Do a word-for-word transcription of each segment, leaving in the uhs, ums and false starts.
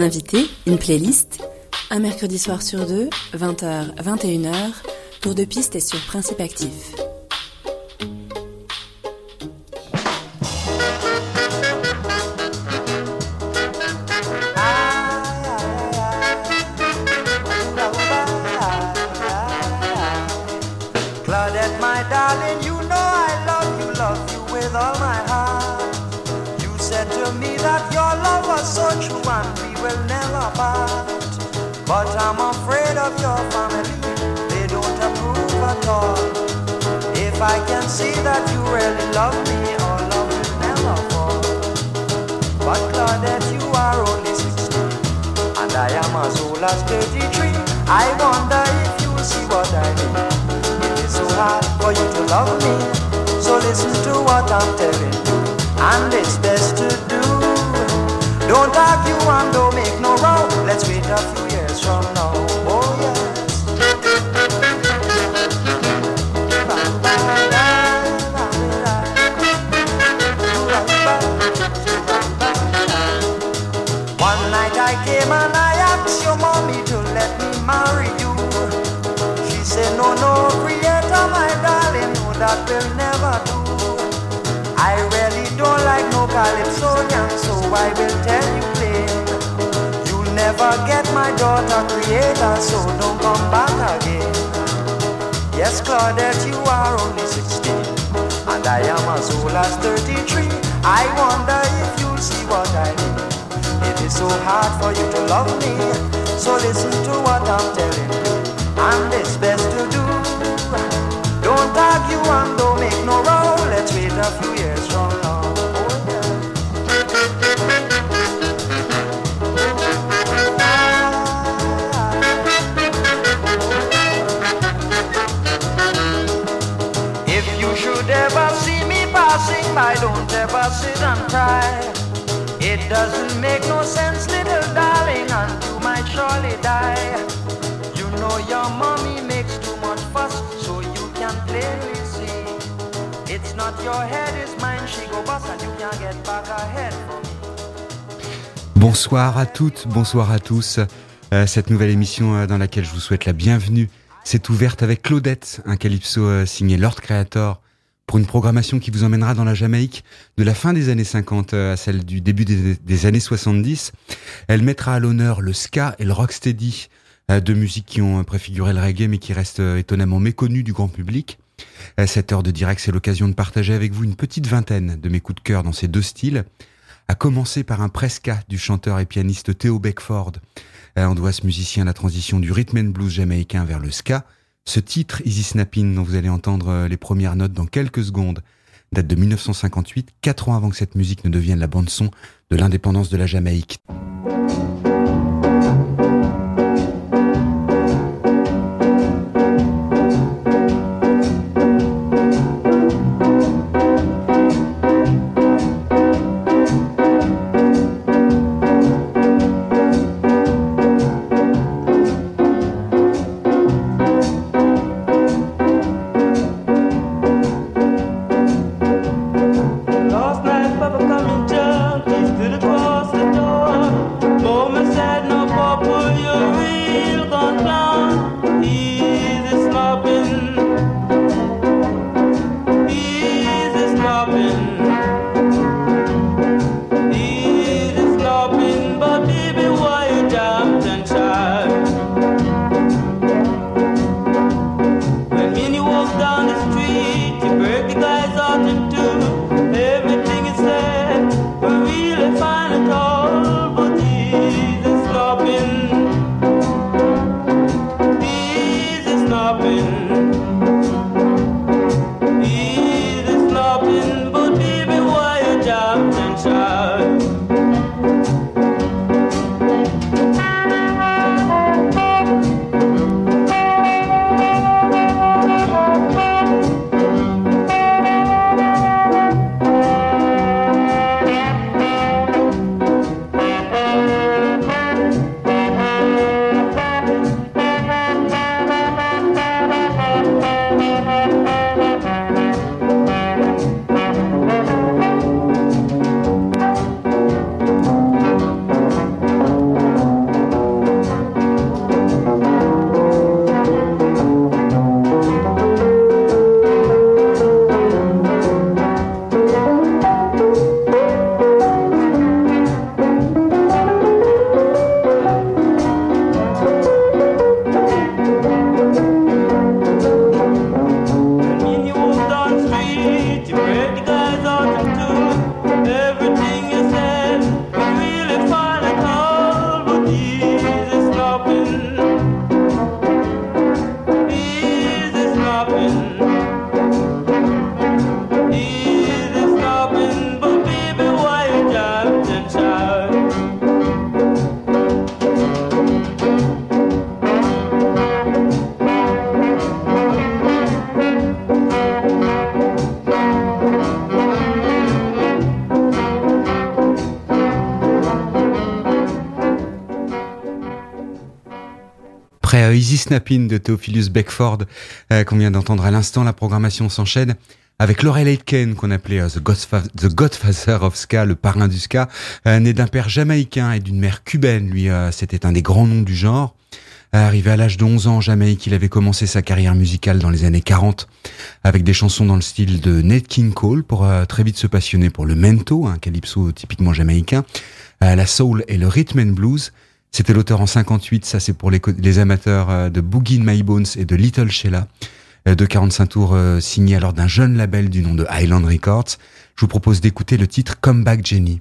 invité, une playlist, un mercredi soir sur deux, vingt heures, vingt et une heures, tour de piste et sur Principe Actif. Claudette, my darling, you know I love you, love you with all my heart. You said to me that your love was so true and we will never part. But I'm afraid of your family, they don't approve at all. If I can see that you really love me, our love will never fall. But Claudette, you are only sixteen, and I am as old as thirty-three. I wonder if you see what I mean. It's so hard for you to love me, so listen to what I'm telling you, and it's best to do. Don't argue and don't make no row. Let's wait a few years from now. Oh yes. One night I came and I asked your mommy to let me marry you. She said no, no, Creator, my darling, no, that will never do. I really don't like no calypsonian, so I will tell you plain. You'll never get my daughter, Creator, so don't come back again. Yes, Claudette, you are only sixteen, and I am as old as thirty-three. I wonder if you'll see what I mean. It is so hard for you to love me, so listen to what I'm telling you, and it's best to do. Don't argue and don't make no row. Let's wait a few years from now. Oh, yeah. If you should ever see me passing by, don't ever sit and cry. It doesn't make no sense, little darling, and you might surely die. You know your mommy makes too much fuss, so you can plainly see. It's not your head, it's mine, she go bust, and you can't get back ahead from me. Bonsoir à toutes, bonsoir à tous. Euh, cette nouvelle émission euh, dans laquelle je vous souhaite la bienvenue, c'est ouverte avec Claudette, un calypso euh, signé Lord Creator, pour une programmation qui vous emmènera dans la Jamaïque de la fin des années cinquante à celle du début des, des années soixante-dix. Elle mettra à l'honneur le ska et le rocksteady, euh, deux musiques qui ont préfiguré le reggae mais qui restent euh, étonnamment méconnues du grand public. Euh, cette heure de direct, c'est l'occasion de partager avec vous une petite vingtaine de mes coups de cœur dans ces deux styles, à commencer par un presse-ska du chanteur et pianiste Theo Beckford. Euh, on doit à ce musicien la transition du rhythm and blues jamaïcain vers le ska. Ce titre, Easy Snapping, dont vous allez entendre les premières notes dans quelques secondes, date de dix-neuf cent cinquante-huit, quatre ans avant que cette musique ne devienne la bande-son de l'indépendance de la Jamaïque. Last night, Papa coming down, he stood across the door. Moments Après euh, Easy Snapping de Theophilus Beckford, euh, qu'on vient d'entendre à l'instant, la programmation s'enchaîne avec Laurel Aitken, qu'on appelait euh, the, Godfather, the Godfather of Ska, le parrain du Ska, euh, né d'un père jamaïcain et d'une mère cubaine. Lui, euh, c'était un des grands noms du genre. Arrivé à l'âge de onze ans en Jamaïque, il avait commencé sa carrière musicale dans les années quarante avec des chansons dans le style de Nat King Cole pour euh, très vite se passionner pour le mento, un calypso typiquement jamaïcain, euh, la soul et le rhythm and blues. C'était l'auteur en cinquante-huit, ça c'est pour les, les amateurs euh, de Boogie in My Bones et de Little Sheila, euh, de quarante-cinq tours euh, signé alors d'un jeune label du nom de Highland Records. Je vous propose d'écouter le titre Come Back Jenny.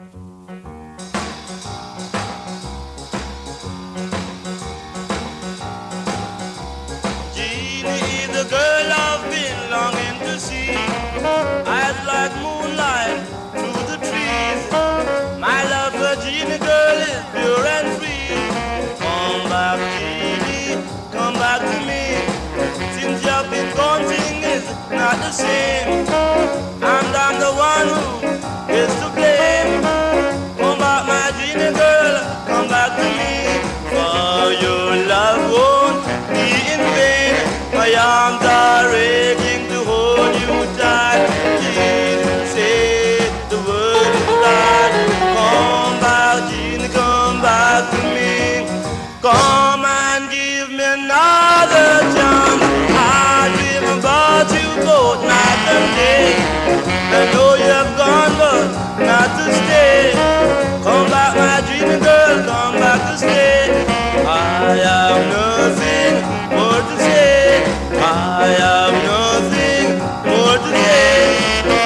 Not the same, and I'm the one who is to blame. Come back, my Genie girl, come back to me. For your love won't be in vain. My arms are raging to hold you tight. Please say the word is right. Come back, Genie, come back to me. Come and give me another chance. I dream about you both night and day. I know you're gone, but not to stay. Come back, my dreaming girl, come back to stay. I have nothing more to say. I have nothing more to say.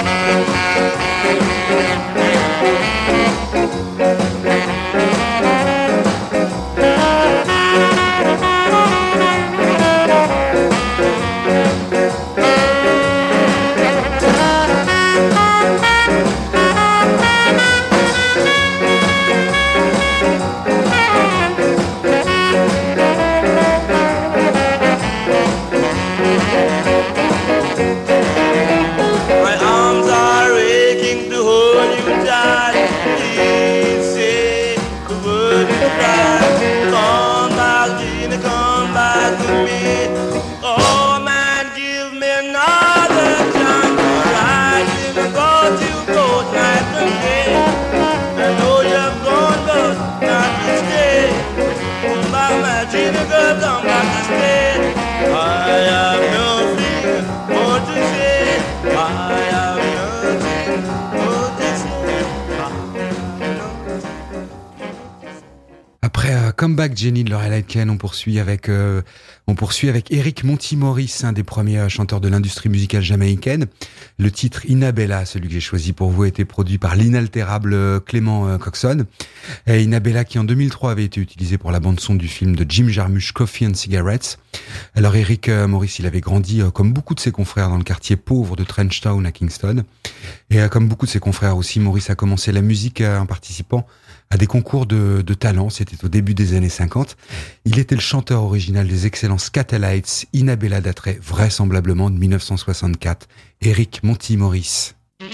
Come Back Jenny de Laurel Aitken, on poursuit avec euh, on poursuit avec Eric Monty-Morris, un des premiers chanteurs de l'industrie musicale jamaïcaine. Le titre Inabella, celui que j'ai choisi pour vous, a été produit par l'inaltérable Clément euh, Coxon. Et Inabella qui en deux mille trois avait été utilisé pour la bande son du film de Jim Jarmusch Coffee and Cigarettes. Alors Eric euh, Morris, il avait grandi euh, comme beaucoup de ses confrères dans le quartier pauvre de Trenchtown à Kingston. Et euh, comme beaucoup de ses confrères aussi, Morris a commencé la musique euh, en participant à des concours de, de talent. C'était au début des années cinquante. Il était le chanteur original des excellents Scatalites. Inabella daterait vraisemblablement de dix-neuf cent soixante-quatre. Eric Monty-Morris.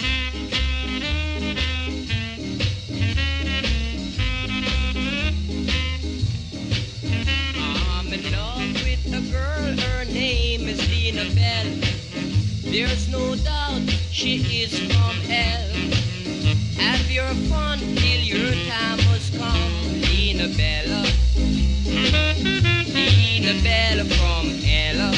There's no doubt she is from hell. Have your fun till your time has come. Inabella, Inabella from hell.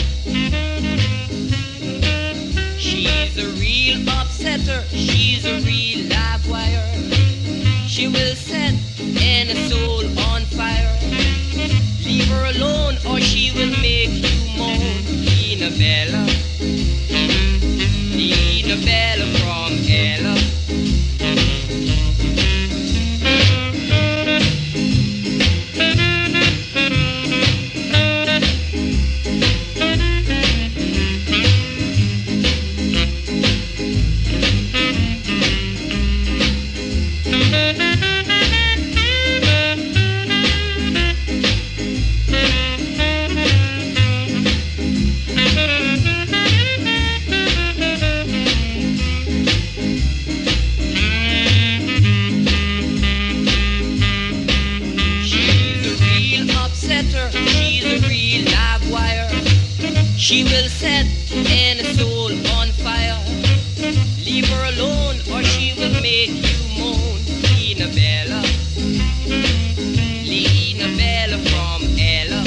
She's a real upsetter, she's a real live wire. She will set any soul on fire. Leave her alone or she will make you moan. Inabella, Inabella from Ella. set her, she's a real live wire. She will set any soul on fire. Leave her alone or she will make you moan. Lina Bella, Lina Bella from Ella.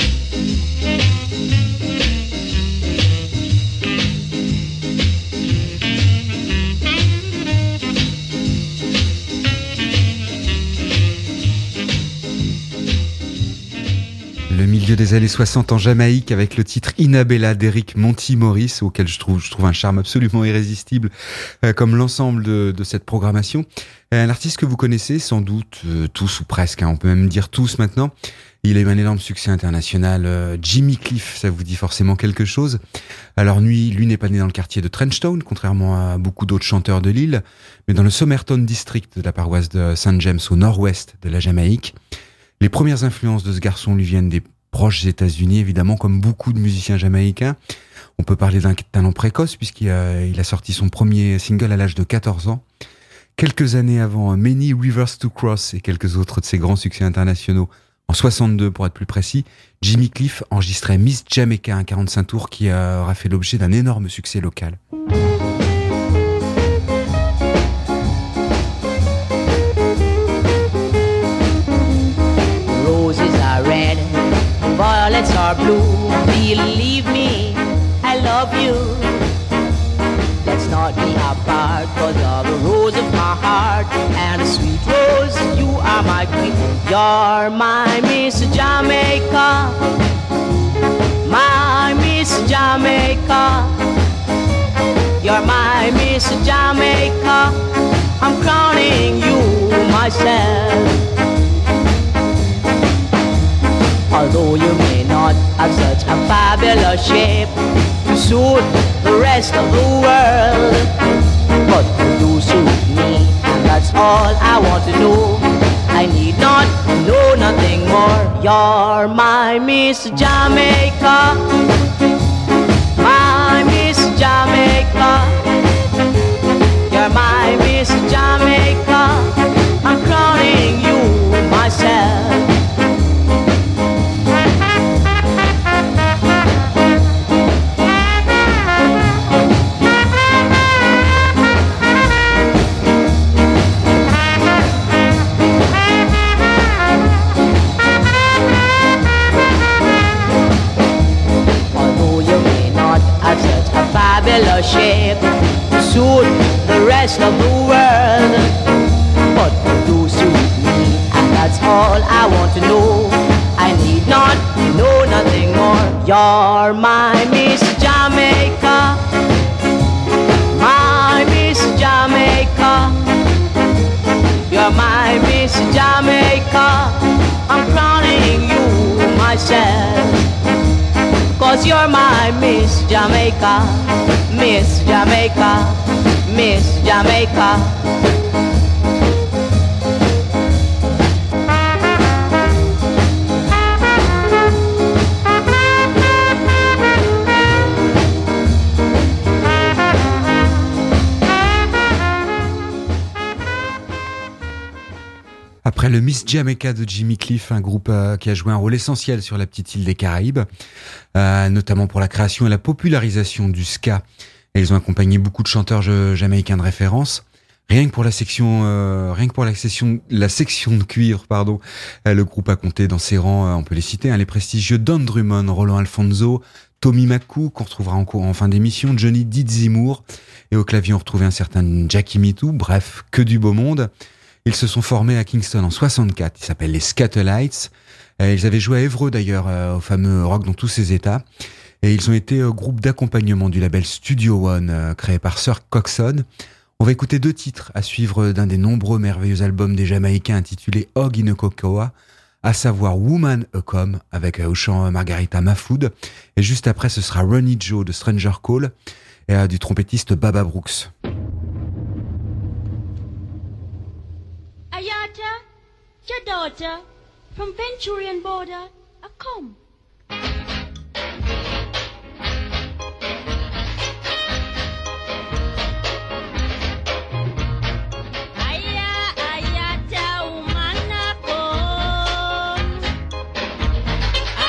Le milieu des années soixante en Jamaïque avec le titre Inabella d'Eric Monty Morris, auquel je trouve, je trouve un charme absolument irrésistible, euh, comme l'ensemble de, de cette programmation. Un artiste que vous connaissez sans doute euh, tous ou presque, hein, on peut même dire tous maintenant. Il a eu un énorme succès international. euh, Jimmy Cliff, ça vous dit forcément quelque chose. Alors lui, lui n'est pas né dans le quartier de Trenchtown, contrairement à beaucoup d'autres chanteurs de l'île, mais dans le Somerton District de la paroisse de Saint James au nord-ouest de la Jamaïque. Les premières influences de ce garçon lui viennent des proches États-Unis, évidemment, comme beaucoup de musiciens jamaïcains. On peut parler d'un talent précoce, puisqu'il a, il a sorti son premier single à l'âge de quatorze ans. Quelques années avant Many Rivers to Cross et quelques autres de ses grands succès internationaux, en soixante-deux pour être plus précis, Jimmy Cliff enregistrait Miss Jamaica, un quarante-cinq tours qui aura fait l'objet d'un énorme succès local. Red, violets are blue. Believe me, I love you. Let's not be apart, cause you're the rose of my heart. And a sweet rose, you are my queen. You're my Miss Jamaica, my Miss Jamaica. You're my Miss Jamaica. I'm crowning you myself. Although you may not have such a fabulous shape to suit the rest of the world, but you do suit me, and that's all I want to know. I need not know nothing more. You're my Miss Jamaica, my Miss Jamaica. You're my Miss Jamaica. I'm crowning you myself. Fabulous shape to suit the rest of the world, but you do suit me, and that's all I want to know. I need not know nothing more. You're my Miss Jamaica, my Miss Jamaica. You're my Miss Jamaica. I'm crowning you myself. Cause you're my Miss Jamaica, Miss Jamaica, Miss Jamaica. Après le Miss Jamaica de Jimmy Cliff, un groupe euh, qui a joué un rôle essentiel sur la petite île des Caraïbes, euh, notamment pour la création et la popularisation du ska. Et ils ont accompagné beaucoup de chanteurs je, jamaïcains de référence. Rien que pour la section, euh, rien que pour la section, la section de cuivre, pardon, euh, le groupe a compté dans ses rangs, euh, on peut les citer, hein, les prestigieux Don Drummond, Roland Alfonso, Tommy Macu, qu'on retrouvera en, en fin d'émission, Johnny Dizimour, et au clavier on retrouvait un certain Jackie Mitou, bref, que du beau monde. Ils se sont formés à Kingston en soixante-quatre, ils s'appellent les Scatolites. Ils avaient joué à Évreux d'ailleurs, au fameux Rock dans tous ses états. Et ils ont été groupe d'accompagnement du label Studio One, créé par Sir Coxsone. On va écouter deux titres à suivre d'un des nombreux merveilleux albums des Jamaïcains intitulé Hog in a Cocoa, à savoir Woman a Come, avec au chant Margarita Mahfoud. Et juste après, ce sera Ronnie Joe de Stranger Call, et du trompettiste Baba Brooks. Ayata, your daughter, from Venturian border, a come. Aya, ayata, woman a come.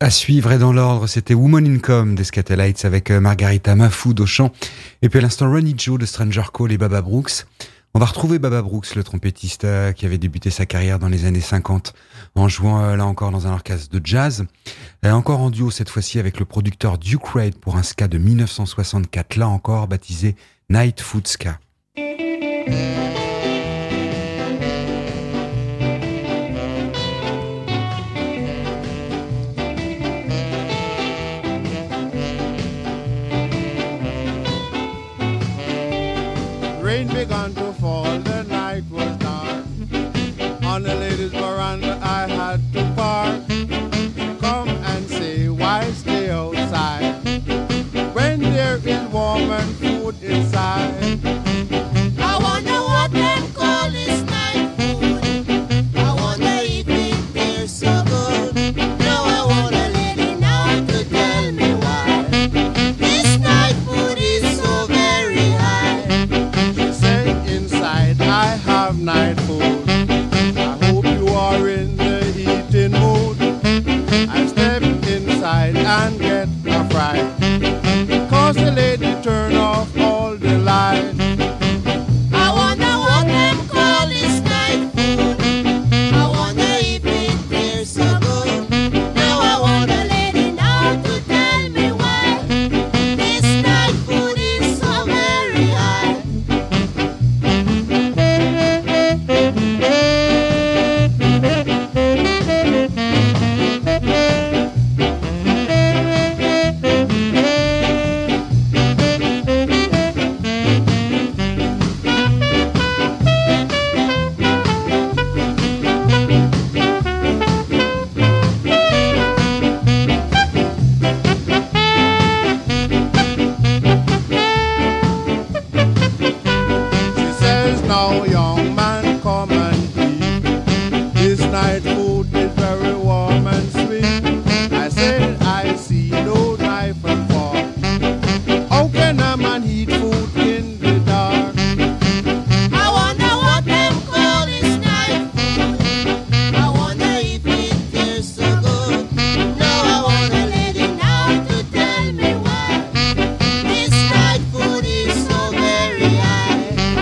À suivre et dans l'ordre, c'était Woman in Com des Skatalites avec Margarita Mahfoud au chant. Et puis à l'instant, Ronnie Joe de Stranger Call et Baba Brooks. On va retrouver Baba Brooks, le trompettiste qui avait débuté sa carrière dans les années cinquante en jouant là encore dans un orchestre de jazz. Encore en duo cette fois-ci avec le producteur Duke Reid pour un ska de dix-neuf cent soixante-quatre, là encore baptisé Night Food Ska. Rain began to fall, the night was dark. On the ladies' veranda I had to park. Come and say, why stay outside when there is warm and food inside? I wonder what them call this night food. I wonder if it tastes so good. Now I want a lady now to tell me why this night food is so very high. Inside I have night food. I hope you are in the eating mood. I step inside and get a fright, cause the lady turn off all the lights. I wonder what them call this night food. I wonder if it tastes so good. Now I want a lady now to tell me why this night food is so very high. Now, young man, come and eat. This night food is very warm and sweet. I said I see no knife and fork. How can a man eat food in the dark? I wonder what them call this night food. I wonder if it tastes so good. Now I want a lady now to tell me why this night food is so very high.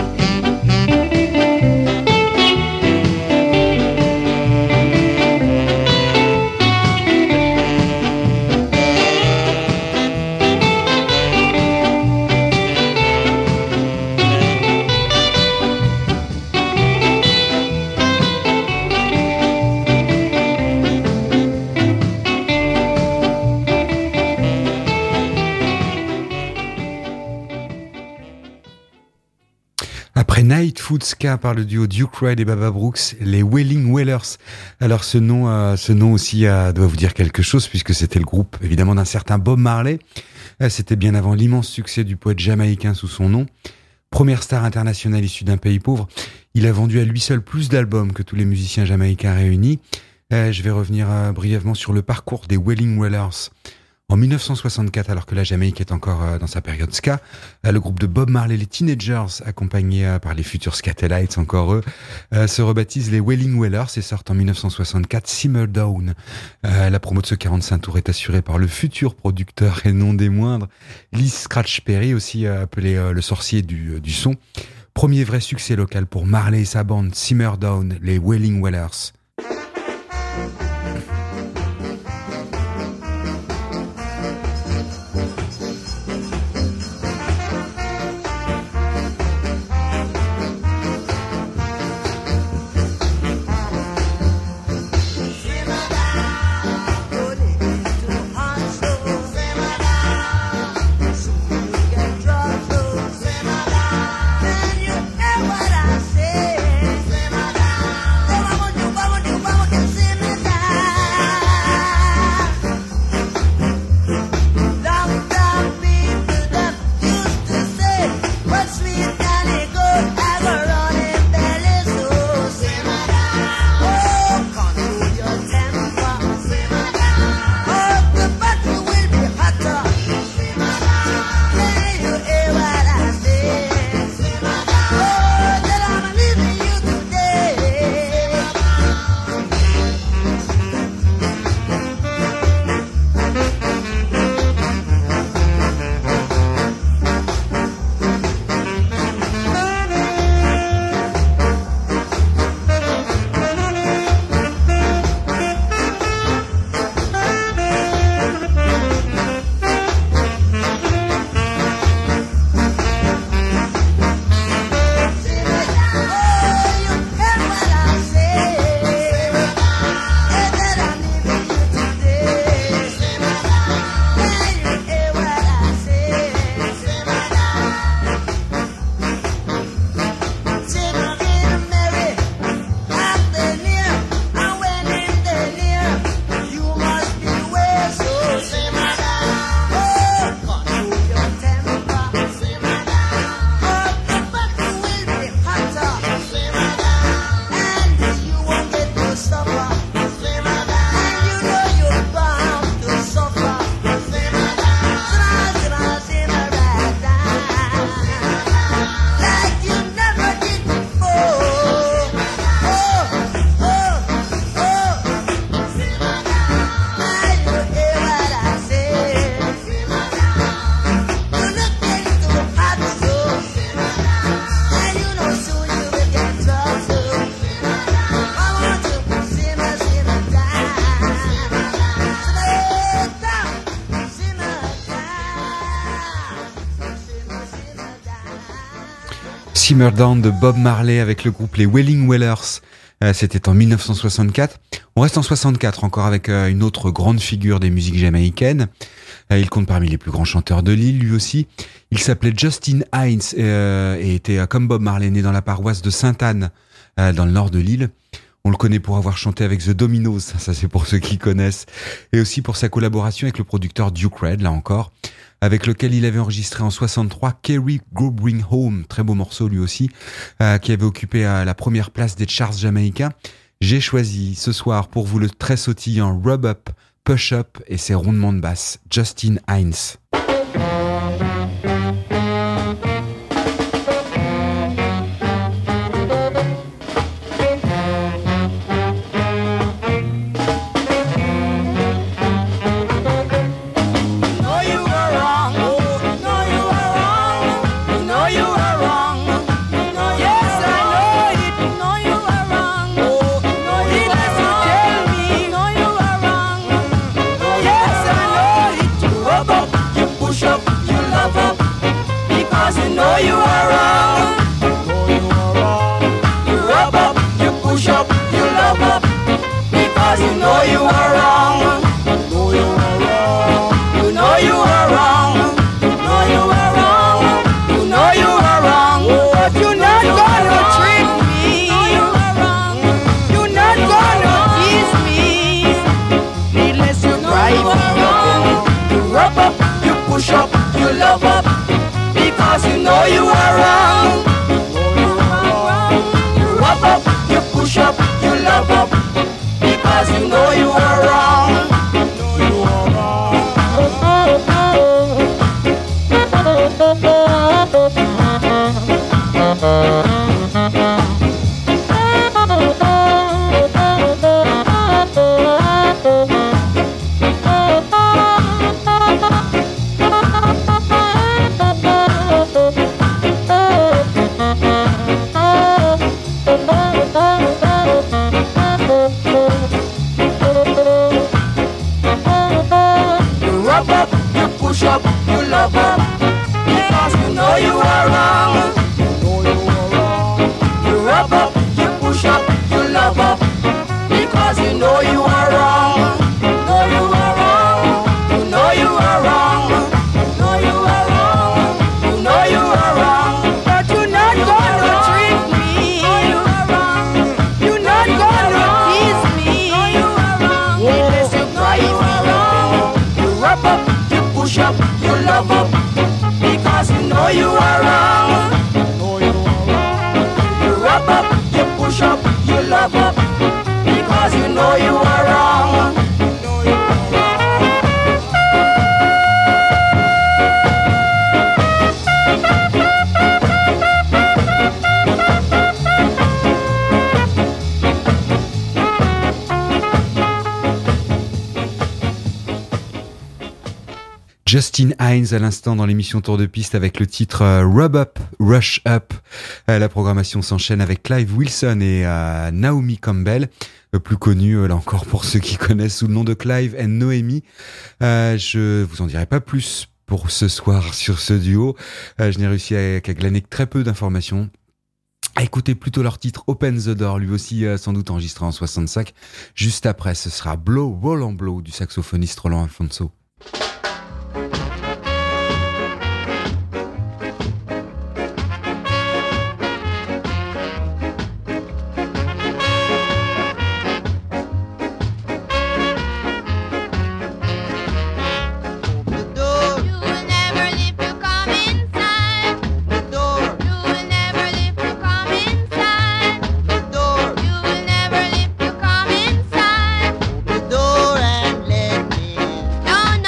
Après Night Food Ska par le duo Duke Reid et Baba Brooks, les Wailing Wailers. Alors ce nom, euh, ce nom aussi euh, doit vous dire quelque chose puisque c'était le groupe évidemment d'un certain Bob Marley. Euh, c'était bien avant l'immense succès du poète jamaïcain sous son nom. Première star internationale issue d'un pays pauvre, il a vendu à lui seul plus d'albums que tous les musiciens jamaïcains réunis. Euh, je vais revenir euh, brièvement sur le parcours des Wailing Wailers. En dix-neuf cent soixante-quatre, alors que la Jamaïque est encore euh, dans sa période ska, euh, le groupe de Bob Marley, les Teenagers, accompagnés euh, par les futurs Skatalites, encore eux, euh, se rebaptisent les Wailing Wailers et sortent en dix-neuf cent soixante-quatre Simmer Down. Euh, la promo de ce quarante-cinq tours est assurée par le futur producteur et non des moindres, Lee Scratch Perry, aussi euh, appelé euh, le sorcier du, euh, du son. Premier vrai succès local pour Marley et sa bande, Simmer Down, les Wailing Wailers. Vamos, Simmer Down de Bob Marley avec le groupe les Wailing Wailers. Euh, c'était en dix-neuf cent soixante-quatre. On reste en soixante-quatre encore avec euh, une autre grande figure des musiques jamaïcaines. Euh, il compte parmi les plus grands chanteurs de l'île, lui aussi. Il s'appelait Justin Hines euh, et était, euh, comme Bob Marley, né dans la paroisse de Sainte-Anne, euh, dans le nord de l'île. On le connaît pour avoir chanté avec The Dominos, ça c'est pour ceux qui connaissent, et aussi pour sa collaboration avec le producteur Duke Red, là encore, avec lequel il avait enregistré en soixante-trois Kerry Go Bring Home, très beau morceau lui aussi, euh, qui avait occupé euh, la première place des charts jamaïcains. J'ai choisi ce soir pour vous le très sautillant Rub Up, Push Up et ses rondements de basse, Justin Hines. Justin Hines à l'instant dans l'émission Tour de Piste avec le titre euh, Rub Up, Rush Up. Euh, la programmation s'enchaîne avec Clive Wilson et euh, Naomi Campbell, euh, plus connu euh, là encore pour ceux qui connaissent sous le nom de Clive and Noemi. Euh, je vous en dirai pas plus pour ce soir sur ce duo. Euh, je n'ai réussi à, qu'à glaner très peu d'informations. Écoutez plutôt leur titre Open the Door, lui aussi euh, sans doute enregistré en soixante-cinq. Juste après, ce sera Blow, Roll Blow du saxophoniste Roland Alfonso. Don't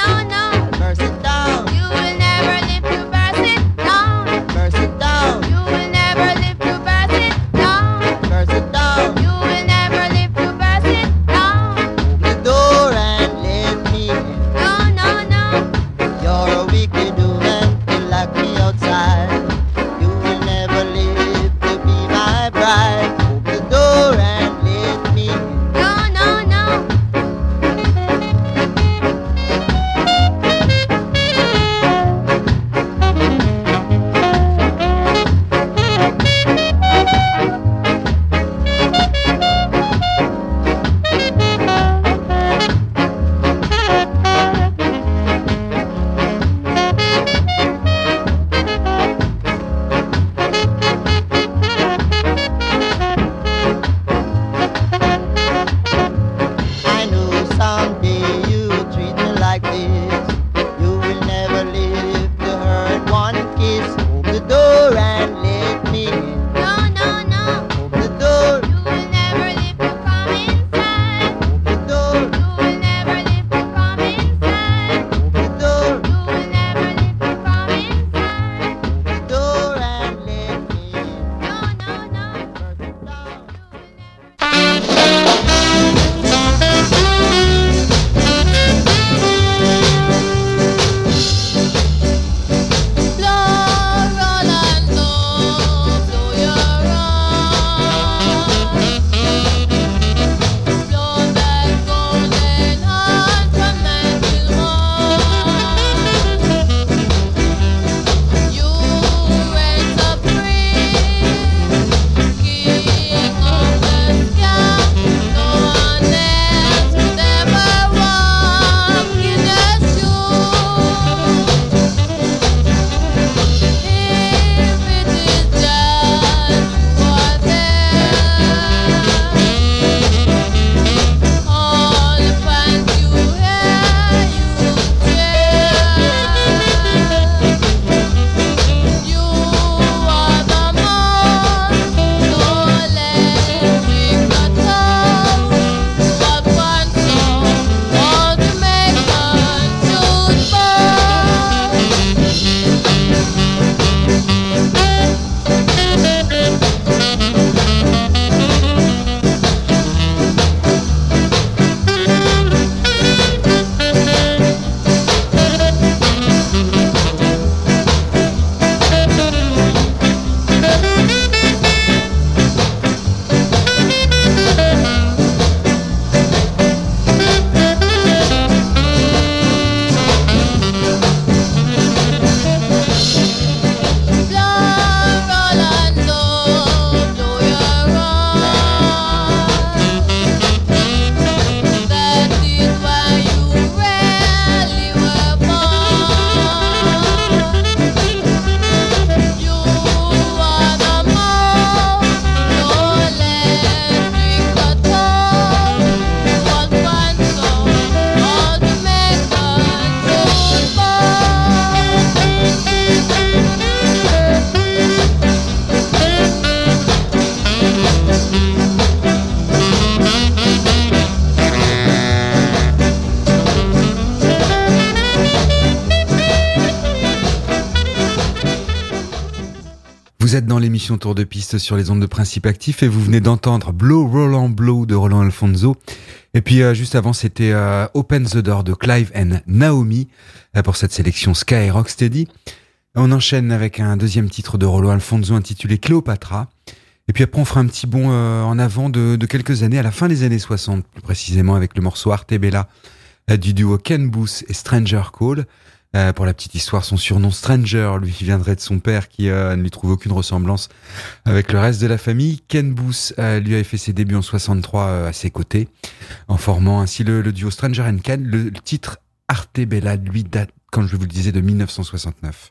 Vous êtes dans l'émission Tour de Piste sur les ondes de Principe Actif et vous venez d'entendre Blow Roland Blow de Roland Alfonso. Et puis euh, juste avant, c'était euh, Open the Door de Clive and Naomi euh, pour cette sélection Ska et Rocksteady. On enchaîne avec un deuxième titre de Roland Alfonso intitulé Cléopatra. Et puis après, on fera un petit bond euh, en avant de, de quelques années, à la fin des années soixante, plus précisément avec le morceau Arte Bella euh, du duo Ken Boothe et Stranger Call. Euh, pour la petite histoire, son surnom Stranger lui viendrait de son père qui euh, ne lui trouve aucune ressemblance avec le reste de la famille. Ken Boothe euh, lui avait fait ses débuts en soixante-trois euh, à ses côtés, en formant ainsi le, le duo Stranger and Ken. Le, le titre Arte Bella, lui, date, comme je vous le disais, de dix-neuf cent soixante-neuf.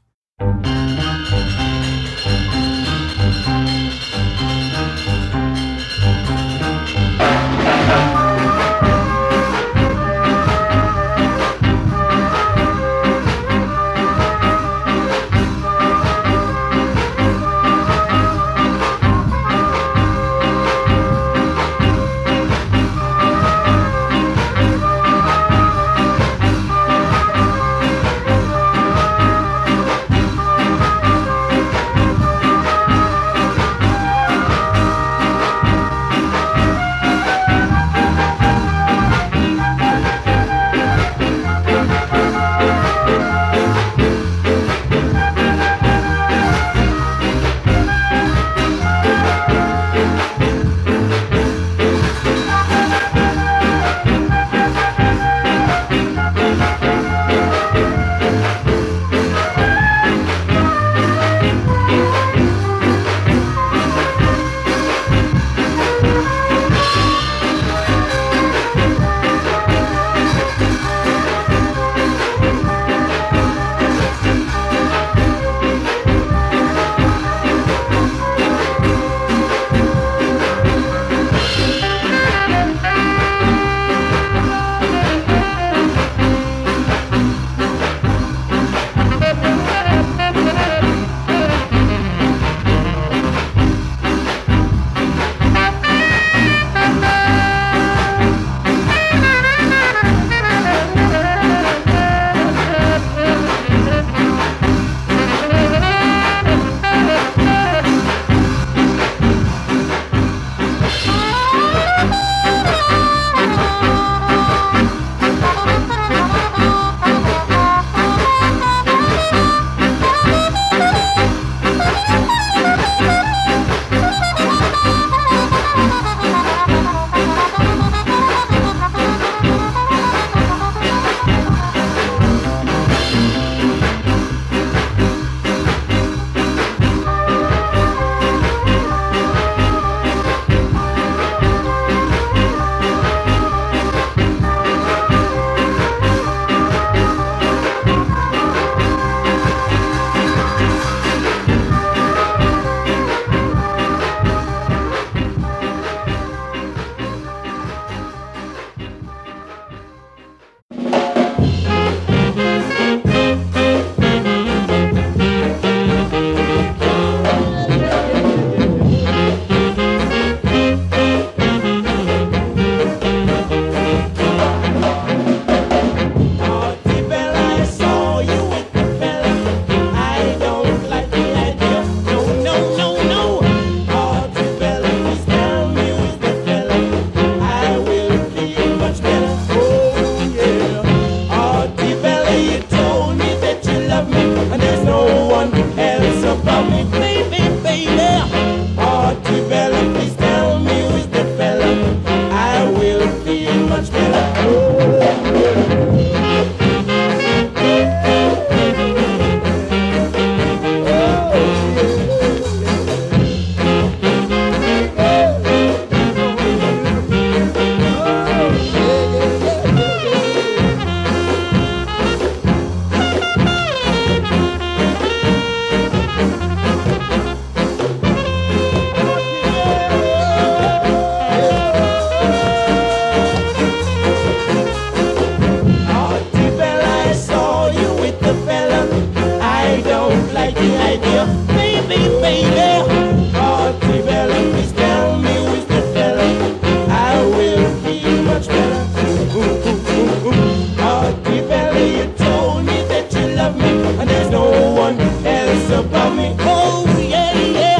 And there's no one else above me. Oh, yeah, yeah.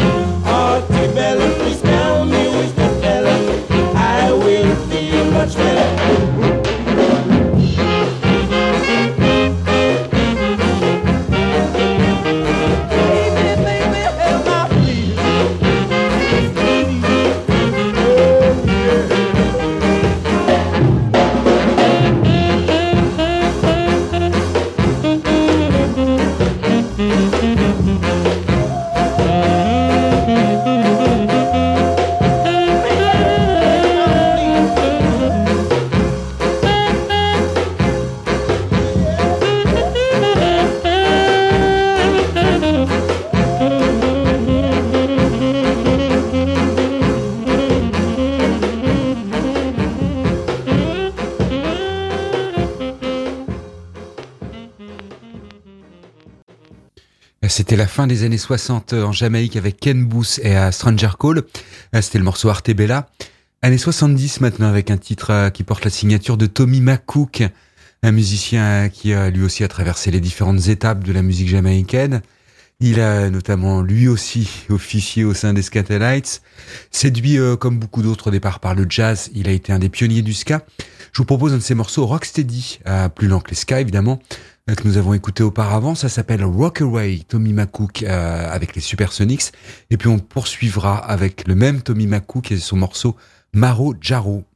C'était la fin des années soixante en Jamaïque avec Ken Booth et uh, Stranger Call. C'était le morceau Arte Bella. Années soixante-dix maintenant avec un titre uh, qui porte la signature de Tommy McCook, un musicien uh, qui uh, lui aussi a traversé les différentes étapes de la musique jamaïcaine. Il a notamment lui aussi officié au sein des Skatalites. Séduit uh, comme beaucoup d'autres au départ par le jazz, il a été un des pionniers du ska. Je vous propose un de ses morceaux Rocksteady, uh, plus lent que les ska évidemment, que nous avons écouté auparavant. Ça s'appelle Rockaway, Tommy McCook euh, avec les Supersonics. Et puis on poursuivra avec le même Tommy McCook et son morceau Maro Jaro.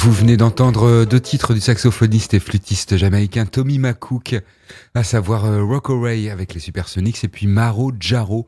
Vous venez d'entendre deux titres du saxophoniste et flûtiste jamaïcain Tommy McCook, à savoir Rocco Ray avec les Supersonics et puis Maro Jaro.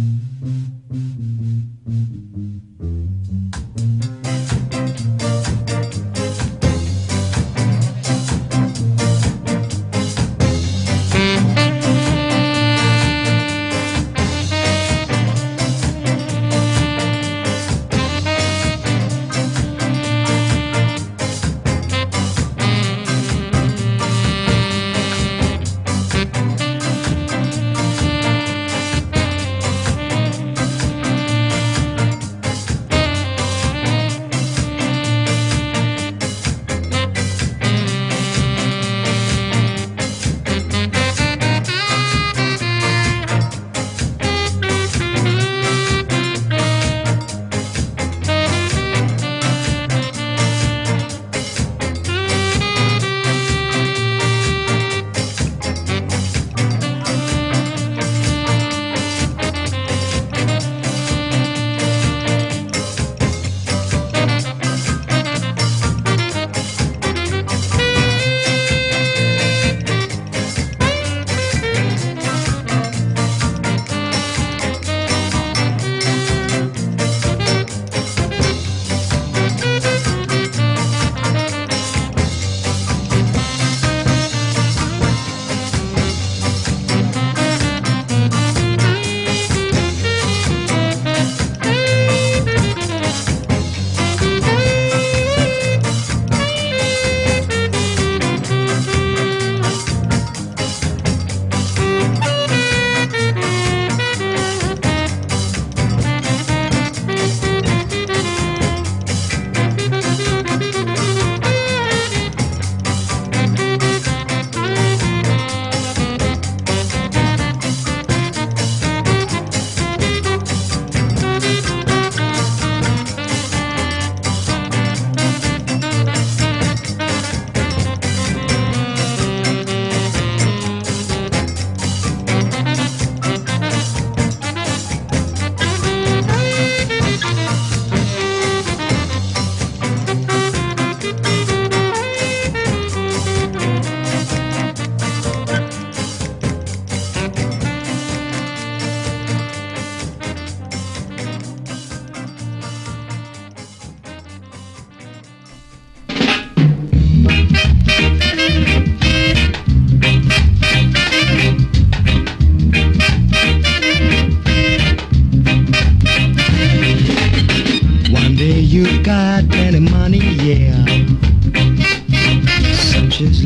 is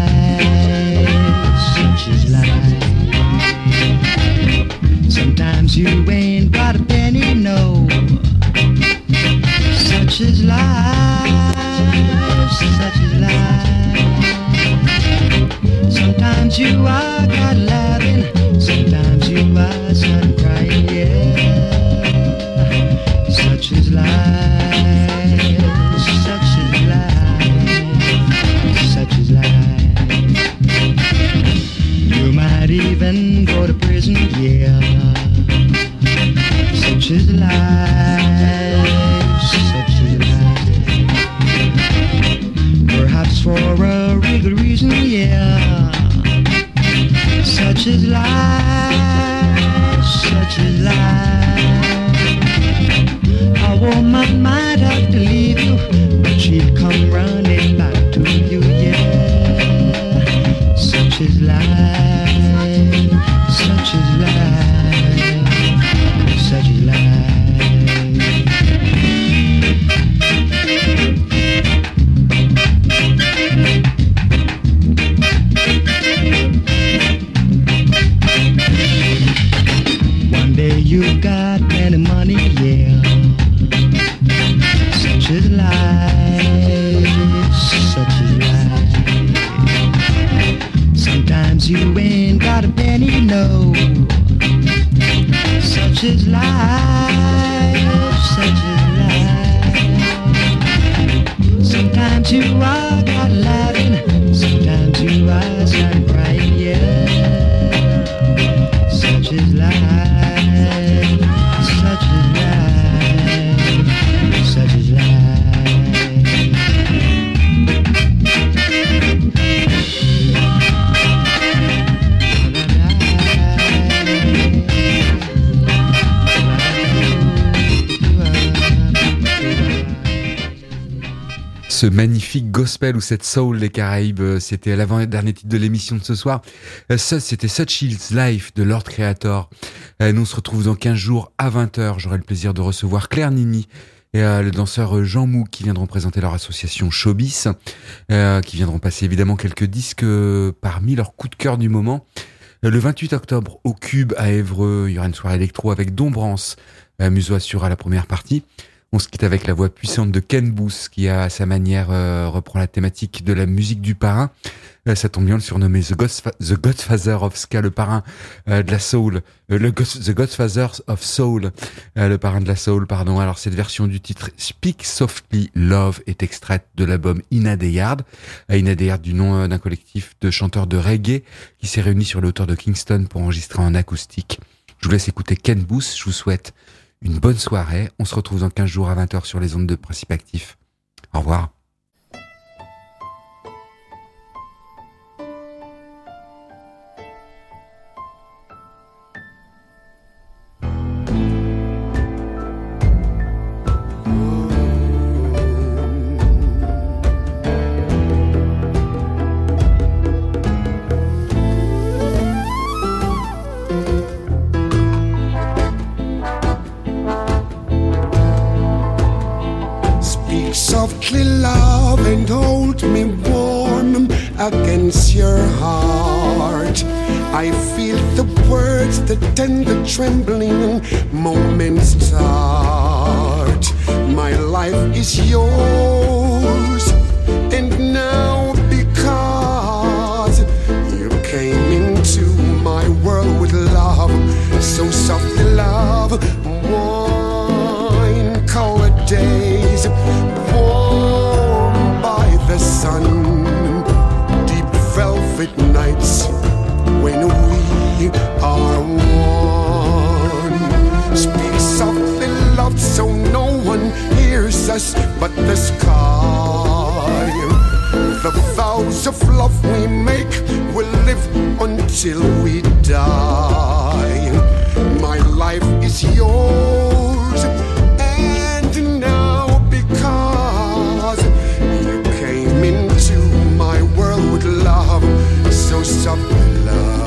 life, such is life. Sometimes you ain't got a penny, no. Such is life, such is life. Sometimes you are God laughing, sometimes you are sun crying, yeah. Such is life, such is life, such is life. You might even go to prison, yeah. Such is life, such is life. Perhaps for a real good reason, yeah. Such is life, such is life. A woman might have to leave you, but she'll come running back to you, yeah. Such is life, such is life, such is life. One day you got plenty money, yeah. Such is life, such is life. Sometimes you ain't got a penny, no. Such is life, such is life. Sometimes you are got laughing, sometimes you are sad crying, yeah. Such is life, such is life, such is life. ce magnifique gospel ou cette soul des Caraïbes. C'était l'avant-dernier titre de l'émission de ce soir. Ça, c'était Such Is Life de Lord Creator. Nous, on se retrouve dans quinze jours à vingt heures. J'aurai le plaisir de recevoir Claire Nini et euh, le danseur Jean Mou qui viendront présenter leur association Showbiz, euh, qui viendront passer évidemment quelques disques euh, parmi leurs coups de cœur du moment. Euh, le vingt-huit octobre, au Cube à Évreux, il y aura une soirée électro avec Dombrance, euh, Museau assurera la première partie. On se quitte avec la voix puissante de Ken Boothe qui, à sa manière, euh, reprend la thématique de la musique du parrain. Euh, ça tombe bien, le surnommé The, Godfa- The Godfather of Ska, le parrain euh, de la soul, euh, le Go- The Godfather of Soul, euh, le parrain de la soul, pardon. Alors cette version du titre Speak Softly Love est extraite de l'album Ina Deyard, euh, Ina Deyard du nom euh, d'un collectif de chanteurs de reggae qui s'est réuni sur les hauteurs de Kingston pour enregistrer en acoustique. Je vous laisse écouter Ken Boothe, je vous souhaite une bonne soirée. On se retrouve dans quinze jours à vingt heures sur les ondes de Principe Actif. Au revoir. Softly, love, and hold me warm against your heart. I feel the words, the tender trembling moments start. My life is yours, and now because you came into my world with love, so softly, love, wine-colored days, warm by the sun, deep velvet nights when we are one. Speak softly, love, so no one hears us but the sky. The vows of love we make will live until we die. My life is yours, and now because you came into my world with love, so softly, love.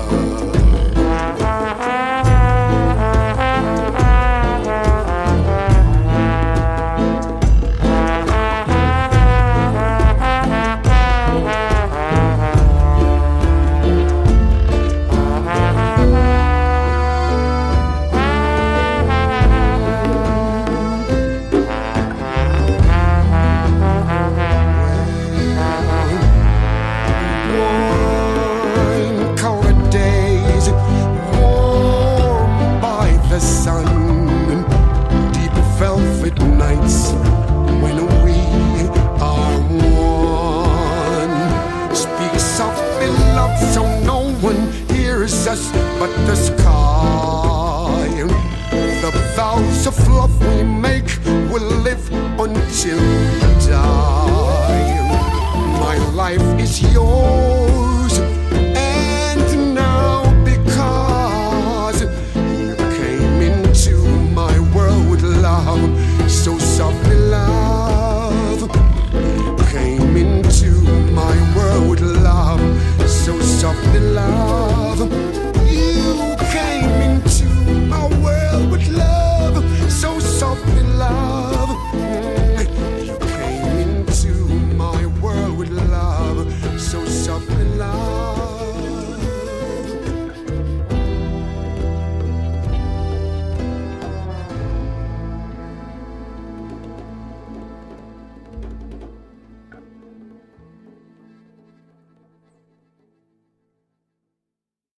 The sun, deep velvet nights when we are one. Speak softly, love, so no one hears us but the sky. The vows of love we make will live until we die. My life is yours,